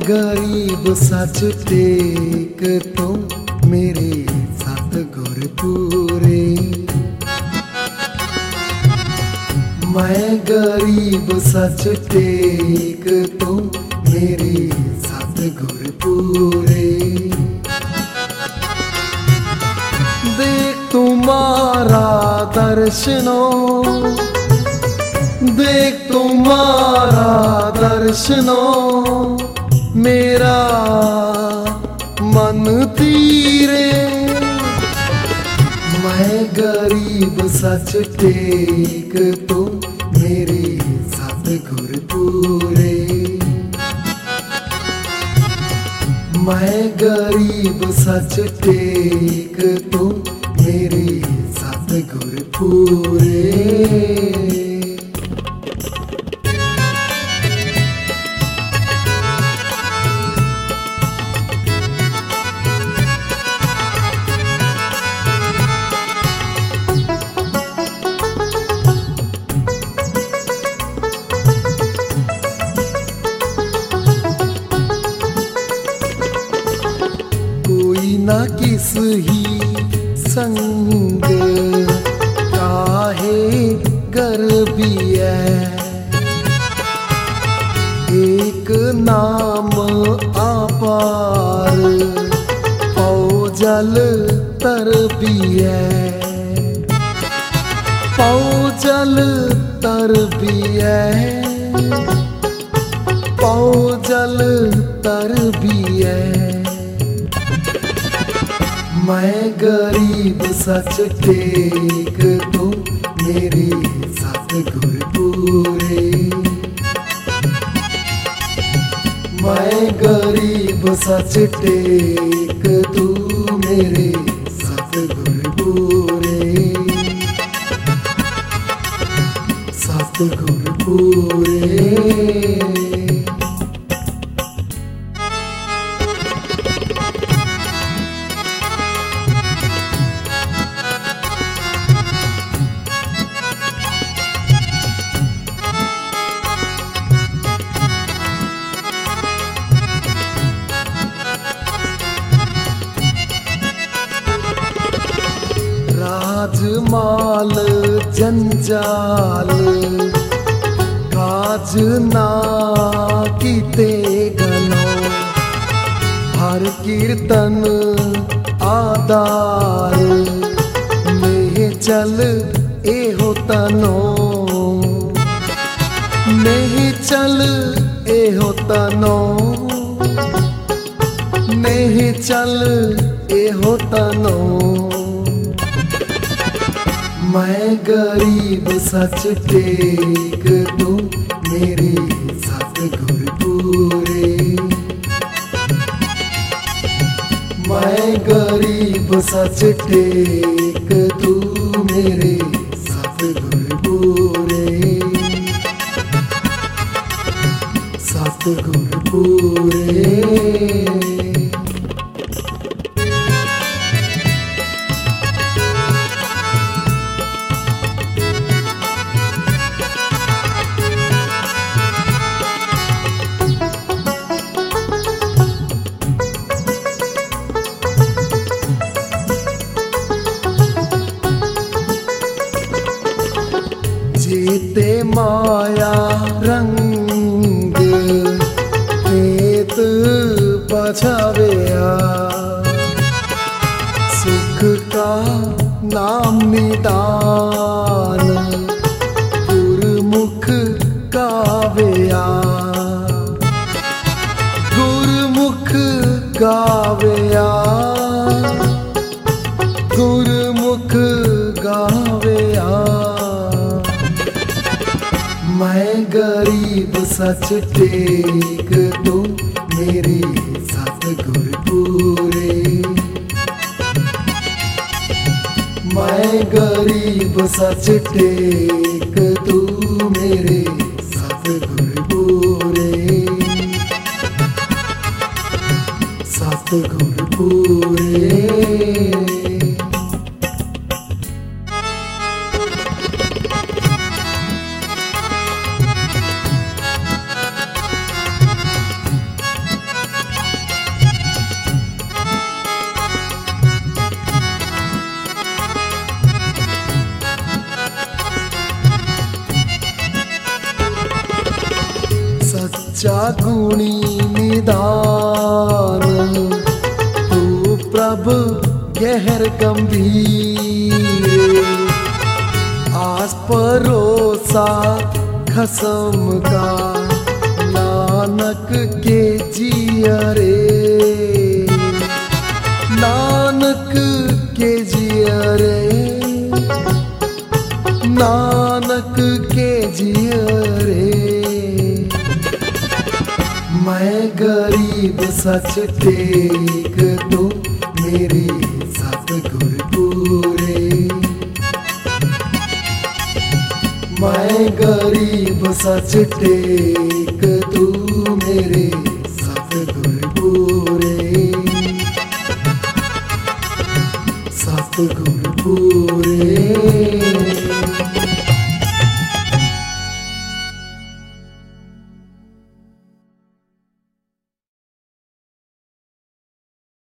गरीब सच टेक तो मेरे सतगुर पूरे। मैं गरीब सच टेक तो मेरे सतगुर पूरे। देख तुम्हारा दर्शनों, देख तुम्हारा दर्शनों, मेरा मन तीरे। मैं गरीब सच टेक तो मेरे सतगुर पूरे। मैं गरीब सच टेक तो मेरे सतगुर पूरे। ना किस ही संग काहे गर्बिया। एक नाम अपार पौ जल तरबिया। पौ जल तरबिया, पौ जल तरबिया। मैं गरीब सच टेक तो मेरे सतगुर पूरे। मैं गरीब सच टेक तो मेरे सतगुर पूरे। सतगुर पूरे। राजमाल जंजाल काज ना कीते गनो। हर कीर्तन आदार में चल एहो तनो। नहीं चल एहो तनो, नहीं चल एहो तनो। मैं गरीब सच टेक तो मेरे सतगुर पूरे। मैं गरीब सच टेक तो मेरे सतगुर पूरे। सतगुर पूरे। जेते माया रंग पेत बचावेया। सुख का नाम निदान गुरमुख गावेया। गुरमुख गावेया, गुरमुख गावेया। मैं गरीब सच टेक तो मेरे सतगुर पूरे। मैं गरीब सच टेक तो मेरे सतगुर पूरे। सतगुर पूरे। ਉੱਚਾ ਗੁਣੀ ਨਿਦਾਨ ਤੂੰ ਪ੍ਰਭ ਗਹਿਰ ਗੰਭੀਰ आस परोसा खसम का नानक के जिया रे नानक के जिया रे नानक के जिया रे मैं गरीब सच टेक तो मेरे सतगुर पूरे मैं गरीब सच टेक तू मेरे सतगुर पूरे सतगुर पूरे।